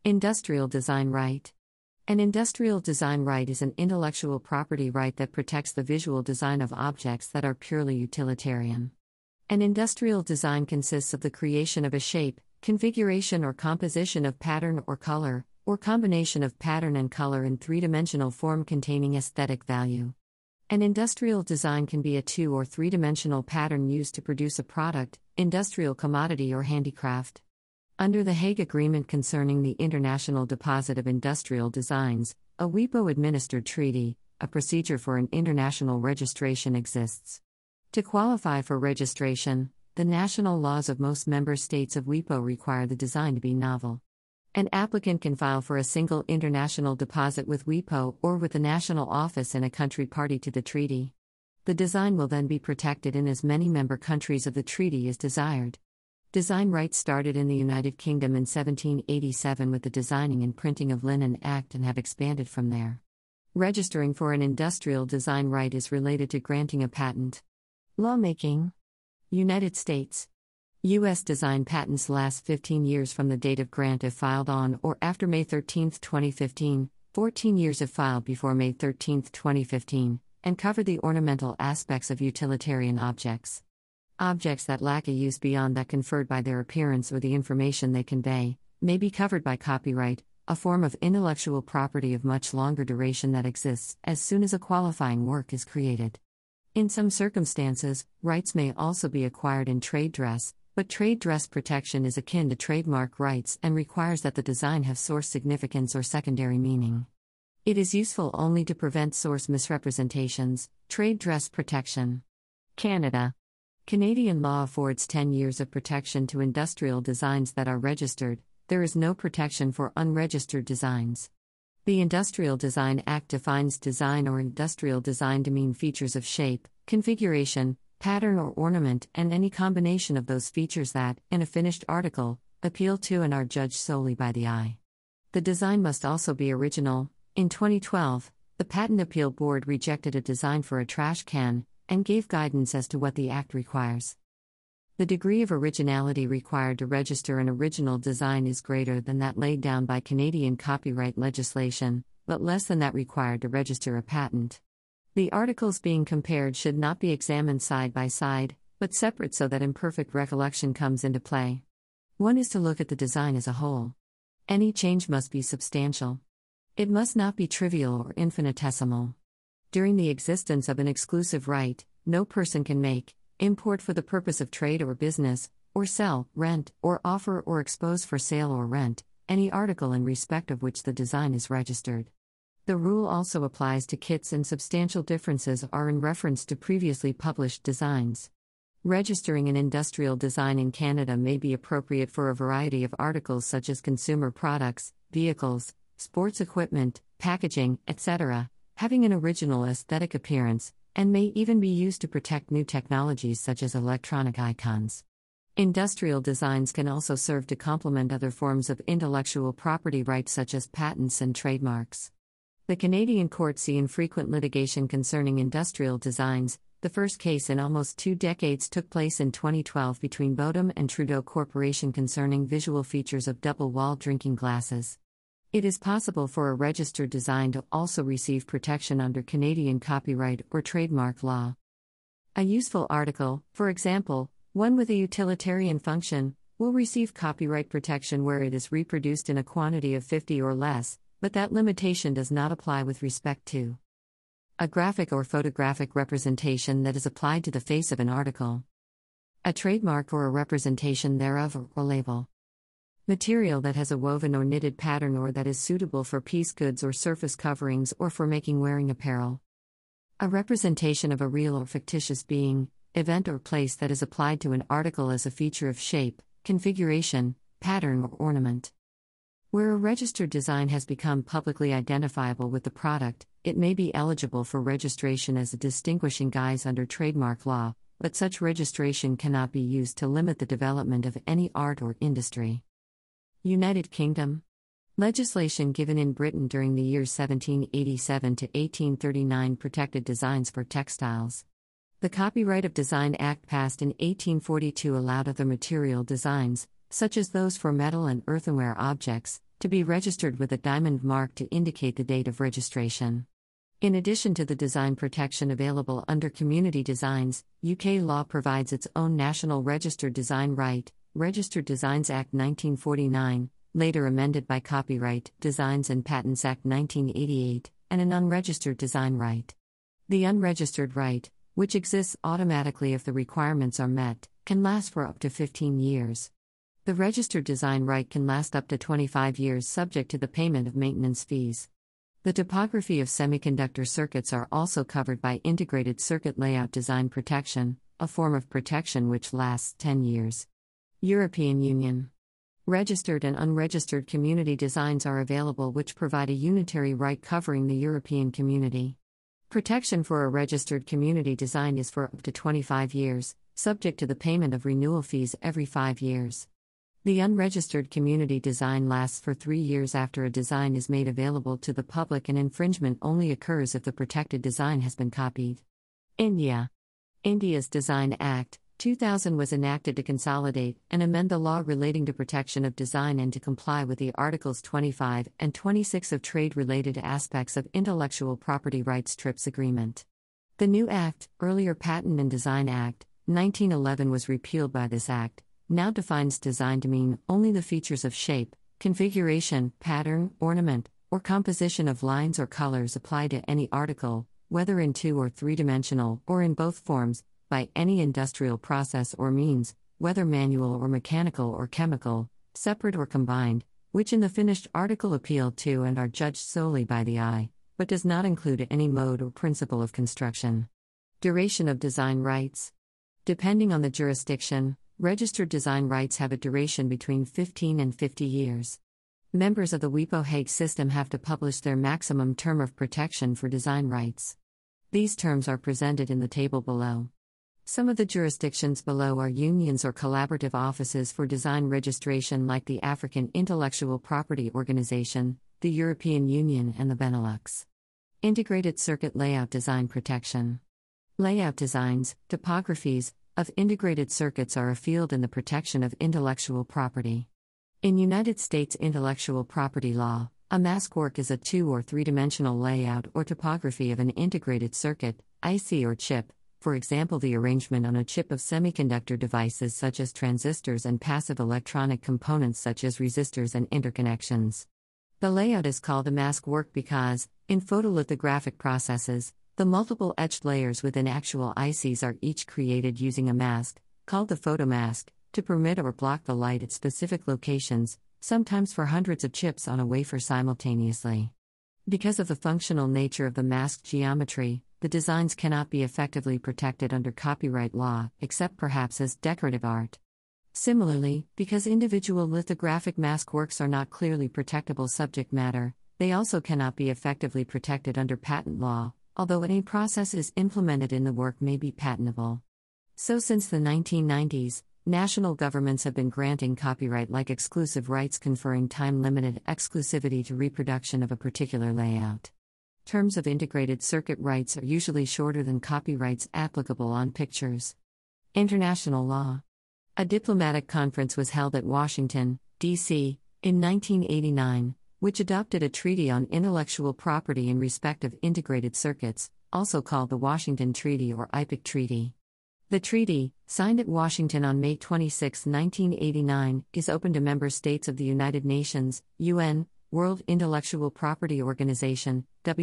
Industrial design right. An industrial design right is an intellectual property right that protects the visual design of objects that are purely utilitarian. An industrial design consists of the creation of a shape, configuration or composition of pattern or color, or combination of pattern and color in three-dimensional form containing aesthetic value. An industrial design can be a two- or three-dimensional pattern used to produce a product, industrial commodity or handicraft. Under the Hague Agreement concerning the International Deposit of Industrial Designs, a WIPO-administered treaty, a procedure for an international registration exists. To qualify for registration, the national laws of most member states of WIPO require the design to be novel. An applicant can file for a single international deposit with WIPO or with a national office in a country party to the treaty. The design will then be protected in as many member countries of the treaty as desired. Design rights started in the United Kingdom in 1787 with the Designing and Printing of Linen Act and have expanded from there. Registering for an industrial design right is related to granting a patent. Lawmaking. United States. U.S. design patents last 15 years from the date of grant if filed on or after May 13, 2015, 14 years if filed before May 13, 2015, and cover the ornamental aspects of utilitarian objects. Objects that lack a use beyond that conferred by their appearance or the information they convey, may be covered by copyright, a form of intellectual property of much longer duration that exists as soon as a qualifying work is created. In some circumstances, rights may also be acquired in trade dress, but trade dress protection is akin to trademark rights and requires that the design have source significance or secondary meaning. It is useful only to prevent source misrepresentations. Trade dress protection. Canada. Canadian law affords 10 years of protection to industrial designs that are registered. There is no protection for unregistered designs. The Industrial Design Act defines design or industrial design to mean features of shape, configuration, pattern or ornament, and any combination of those features that, in a finished article, appeal to and are judged solely by the eye. The design must also be original. In 2012, the Patent Appeal Board rejected a design for a trash can and gave guidance as to what the Act requires. The degree of originality required to register an original design is greater than that laid down by Canadian copyright legislation, but less than that required to register a patent. The articles being compared should not be examined side by side, but separate so that imperfect recollection comes into play. One is to look at the design as a whole. Any change must be substantial. It must not be trivial or infinitesimal. During the existence of an exclusive right, no person can make, import for the purpose of trade or business, or sell, rent, or offer or expose for sale or rent, any article in respect of which the design is registered. The rule also applies to kits, and substantial differences are in reference to previously published designs. Registering an industrial design in Canada may be appropriate for a variety of articles such as consumer products, vehicles, sports equipment, packaging, etc., having an original aesthetic appearance, and may even be used to protect new technologies such as electronic icons. Industrial designs can also serve to complement other forms of intellectual property rights such as patents and trademarks. The Canadian courts see infrequent litigation concerning industrial designs. The first case in almost 2 decades took place in 2012 between Bodum and Trudeau Corporation concerning visual features of double-walled drinking glasses. It is possible for a registered design to also receive protection under Canadian copyright or trademark law. A useful article, for example, one with a utilitarian function, will receive copyright protection where it is reproduced in a quantity of 50 or less, but that limitation does not apply with respect to a graphic or photographic representation that is applied to the face of an article, a trademark or a representation thereof or label. Material that has a woven or knitted pattern or that is suitable for piece goods or surface coverings or for making wearing apparel. A representation of a real or fictitious being, event or place that is applied to an article as a feature of shape, configuration, pattern or ornament. Where a registered design has become publicly identifiable with the product, it may be eligible for registration as a distinguishing guise under trademark law, but such registration cannot be used to limit the development of any art or industry. United Kingdom. Legislation given in Britain during the years 1787 to 1839 protected designs for textiles. The Copyright of Design Act passed in 1842 allowed other material designs, such as those for metal and earthenware objects, to be registered with a diamond mark to indicate the date of registration. In addition to the design protection available under Community Designs, UK law provides its own national registered design right, Registered Designs Act 1949, later amended by Copyright, Designs and Patents Act 1988, and an unregistered design right. The unregistered right, which exists automatically if the requirements are met, can last for up to 15 years. The registered design right can last up to 25 years subject to the payment of maintenance fees. The topography of semiconductor circuits are also covered by Integrated Circuit Layout Design Protection, a form of protection which lasts 10 years. European Union. Registered and unregistered community designs are available which provide a unitary right covering the European community. Protection for a registered community design is for up to 25 years, subject to the payment of renewal fees every 5 years. The unregistered community design lasts for 3 years after a design is made available to the public, and infringement only occurs if the protected design has been copied. India. India's Design Act, 2000 was enacted to consolidate and amend the law relating to protection of design and to comply with the Articles 25 and 26 of trade-related aspects of intellectual property rights TRIPS agreement. The new act, earlier Patent and Design Act, 1911, was repealed by this act, now defines design to mean only the features of shape, configuration, pattern, ornament, or composition of lines or colors applied to any article, whether in 2 or 3-dimensional or in both forms, by any industrial process or means, whether manual or mechanical or chemical, separate or combined, which in the finished article appeal to and are judged solely by the eye, but does not include any mode or principle of construction. Duration of design rights. Depending on the jurisdiction, registered design rights have a duration between 15 and 50 years. Members of the WIPO Hague system have to publish their maximum term of protection for design rights. These terms are presented in the table below. Some of the jurisdictions below are unions or collaborative offices for design registration like the African Intellectual Property Organization, the European Union, and the Benelux. Integrated Circuit Layout Design Protection. Layout designs, topographies, of integrated circuits are a field in the protection of intellectual property. In United States intellectual property law, a mask work is a 2 or 3-dimensional layout or topography of an integrated circuit, IC or chip, for example the arrangement on a chip of semiconductor devices such as transistors and passive electronic components such as resistors and interconnections. The layout is called a mask work because, in photolithographic processes, the multiple etched layers within actual ICs are each created using a mask, called the photomask, to permit or block the light at specific locations, sometimes for hundreds of chips on a wafer simultaneously. Because of the functional nature of the mask geometry, the designs cannot be effectively protected under copyright law, except perhaps as decorative art. Similarly, because individual lithographic mask works are not clearly protectable subject matter, they also cannot be effectively protected under patent law, although any process is implemented in the work may be patentable. So since the 1990s, national governments have been granting copyright-like exclusive rights conferring time-limited exclusivity to reproduction of a particular layout. Terms of integrated circuit rights are usually shorter than copyrights applicable on pictures. International law. A diplomatic conference was held at Washington, D.C., in 1989, which adopted a treaty on intellectual property in respect of integrated circuits, also called the Washington Treaty or IPIC Treaty. The treaty, signed at Washington on May 26, 1989, is open to member states of the United Nations, UN, World Intellectual Property Organization,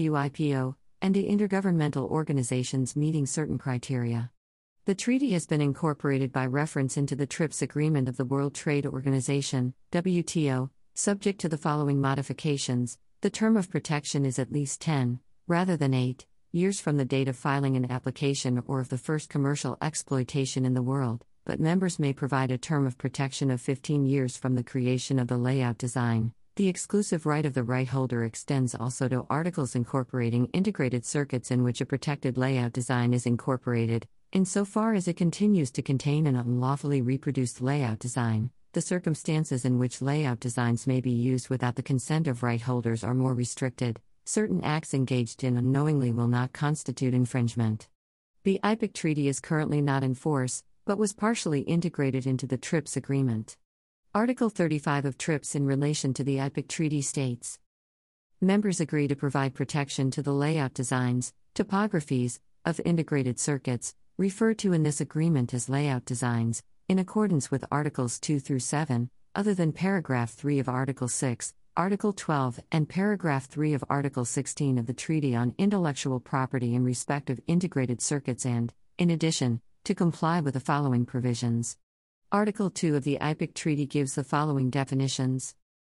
WIPO, and to intergovernmental organizations meeting certain criteria. The treaty has been incorporated by reference into the TRIPS agreement of the World Trade Organization, WTO, subject to the following modifications. The term of protection is at least 10, rather than 8, years from the date of filing an application or of the first commercial exploitation in the world, but members may provide a term of protection of 15 years from the creation of the layout design. The exclusive right of the right holder extends also to articles incorporating integrated circuits in which a protected layout design is incorporated, insofar as it continues to contain an unlawfully reproduced layout design. The circumstances in which layout designs may be used without the consent of right holders are more restricted. Certain acts engaged in unknowingly will not constitute infringement. The IPIC Treaty is currently not in force, but was partially integrated into the TRIPS agreement. Article 35 of TRIPS in relation to the IPIC Treaty states, members agree to provide protection to the layout designs, topographies, of integrated circuits, referred to in this agreement as layout designs, in accordance with Articles 2 through 7, other than Paragraph 3 of Article 6, Article 12, and Paragraph 3 of Article 16 of the Treaty on Intellectual Property in respect of integrated circuits and, in addition, to comply with the following provisions. Article 2 of the IPIC Treaty gives the following definitions.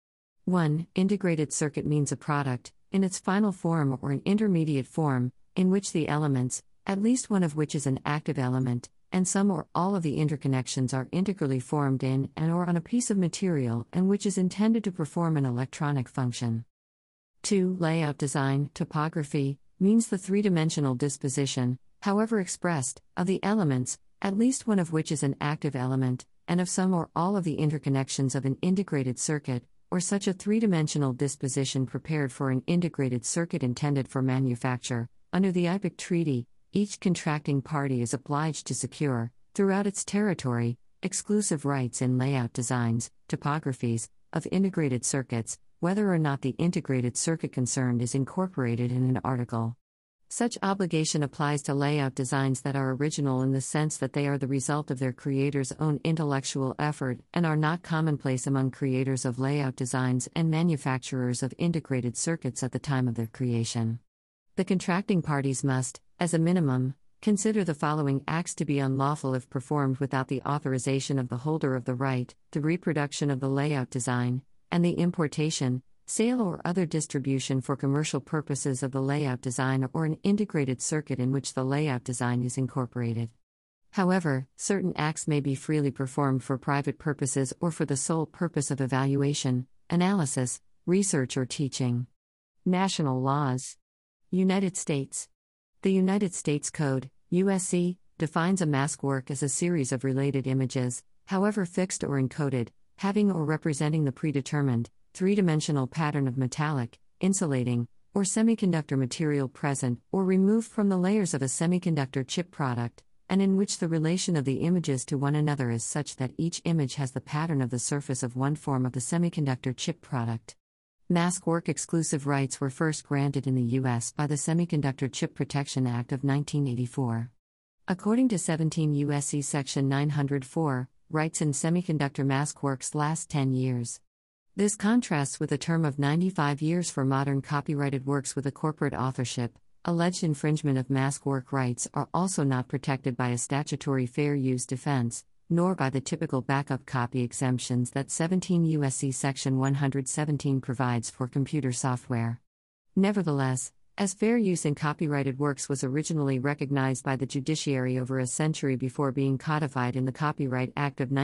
1. Integrated circuit means a product, in its final form or an intermediate form, in which the elements, at least one of which is an active element, and some or all of the interconnections are integrally formed in and or on a piece of material and which is intended to perform an electronic function. 2. Layout design, topography, means the three-dimensional disposition, however expressed, of the elements, at least one of which is an active element, and of some or all of the interconnections of an integrated circuit, or such a three-dimensional disposition prepared for an integrated circuit intended for manufacture. Under the IPIC Treaty, each contracting party is obliged to secure, throughout its territory, exclusive rights in layout designs, topographies, of integrated circuits, whether or not the integrated circuit concerned is incorporated in an article. Such obligation applies to layout designs that are original in the sense that they are the result of their creator's own intellectual effort and are not commonplace among creators of layout designs and manufacturers of integrated circuits at the time of their creation. The contracting parties must, as a minimum, consider the following acts to be unlawful if performed without the authorization of the holder of the right: the reproduction of the layout design, and the importation, sale or other distribution for commercial purposes of the layout design or an integrated circuit in which the layout design is incorporated. However, certain acts may be freely performed for private purposes or for the sole purpose of evaluation, analysis, research or teaching. National laws. United States. The United States Code, USC, defines a mask work as a series of related images, however fixed or encoded, having or representing the predetermined, three-dimensional pattern of metallic, insulating, or semiconductor material present or removed from the layers of a semiconductor chip product, and in which the relation of the images to one another is such that each image has the pattern of the surface of one form of the semiconductor chip product. Mask work exclusive rights were first granted in the U.S. by the Semiconductor Chip Protection Act of 1984. According to 17 U.S.C. Section 904, rights in semiconductor mask works last 10 years. This contrasts with a term of 95 years for modern copyrighted works with a corporate authorship. Alleged infringement of mask work rights are also not protected by a statutory fair use defense, nor by the typical backup copy exemptions that 17 U.S.C. Section 117 provides for computer software. Nevertheless, as fair use in copyrighted works was originally recognized by the judiciary over a century before being codified in the Copyright Act of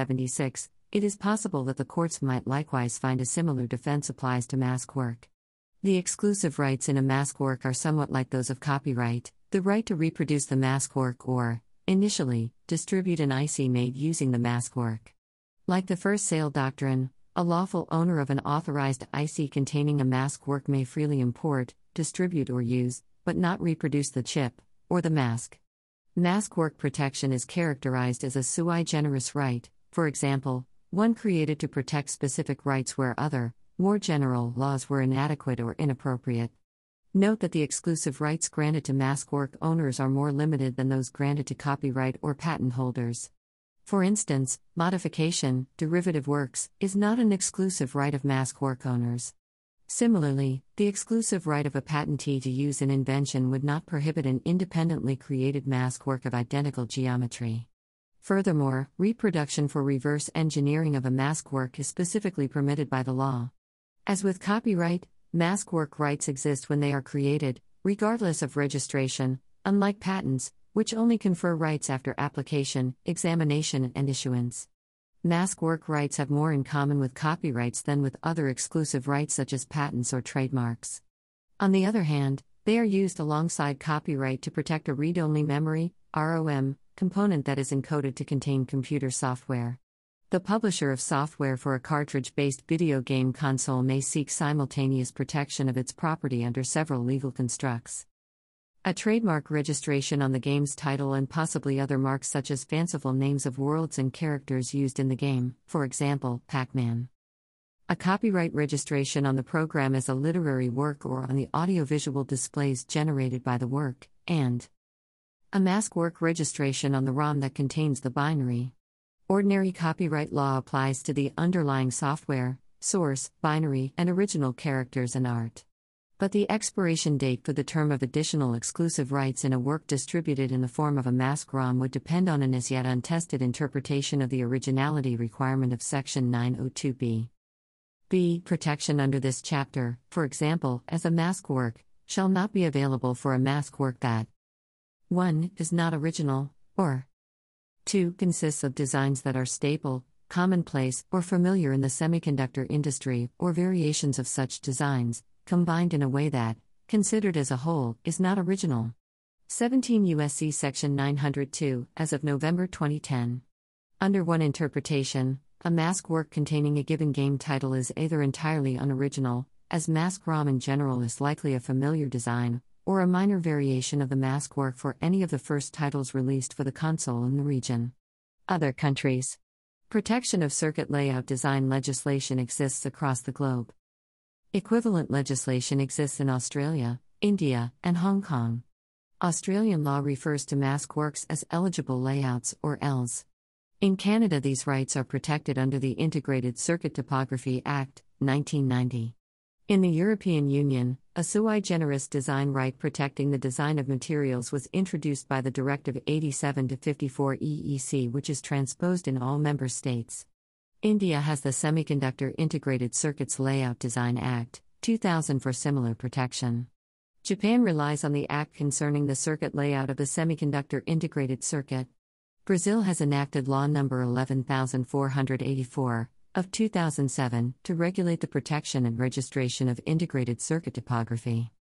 1976, it is possible that the courts might likewise find a similar defense applies to mask work. The exclusive rights in a mask work are somewhat like those of copyright: the right to reproduce the mask work or, initially, distribute an IC made using the mask work. Like the first sale doctrine, a lawful owner of an authorized IC containing a mask work may freely import, distribute or use, but not reproduce the chip, or the mask. Mask work protection is characterized as a sui generis right, for example, one created to protect specific rights where other, more general laws were inadequate or inappropriate. Note that the exclusive rights granted to mask work owners are more limited than those granted to copyright or patent holders. For instance, modification, derivative works, is not an exclusive right of mask work owners. Similarly, the exclusive right of a patentee to use an invention would not prohibit an independently created mask work of identical geometry. Furthermore, reproduction for reverse engineering of a mask work is specifically permitted by the law. As with copyright, mask work rights exist when they are created, regardless of registration, unlike patents, which only confer rights after application, examination, and issuance. Mask work rights have more in common with copyrights than with other exclusive rights such as patents or trademarks. On the other hand, they are used alongside copyright to protect a read-only memory, ROM, component that is encoded to contain computer software. The publisher of software for a cartridge-based video game console may seek simultaneous protection of its property under several legal constructs. A trademark registration on the game's title and possibly other marks such as fanciful names of worlds and characters used in the game, for example, Pac-Man. A copyright registration on the program as a literary work or on the audiovisual displays generated by the work, and a maskwork registration on the ROM that contains the binary. Ordinary copyright law applies to the underlying software, source, binary, and original characters and art. But the expiration date for the term of additional exclusive rights in a work distributed in the form of a mask ROM would depend on an as yet untested interpretation of the originality requirement of Section 902b. B. Protection under this chapter, for example, as a mask work, shall not be available for a mask work that 1. Is not original, or 2. Consists of designs that are staple, commonplace, or familiar in the semiconductor industry, or variations of such designs, combined in a way that, considered as a whole, is not original. 17 U.S.C. Section 902, as of November 2010. Under one interpretation, a mask work containing a given game title is either entirely unoriginal, as mask ROM in general is likely a familiar design, or a minor variation of the mask work for any of the first titles released for the console in the region. Other countries. Protection of circuit layout design legislation exists across the globe. Equivalent legislation exists in Australia, India, and Hong Kong. Australian law refers to mask works as eligible layouts, or ELs. In Canada, these rights are protected under the Integrated Circuit Topography Act, 1990. In the European Union, a sui generis design right protecting the design of materials was introduced by the Directive 87/54 EEC, which is transposed in all member states. India has the Semiconductor Integrated Circuits Layout Design Act, 2000 for similar protection. Japan relies on the act concerning the circuit layout of the semiconductor integrated circuit. Brazil has enacted Law No. 11484, of 2007, to regulate the protection and registration of integrated circuit topography.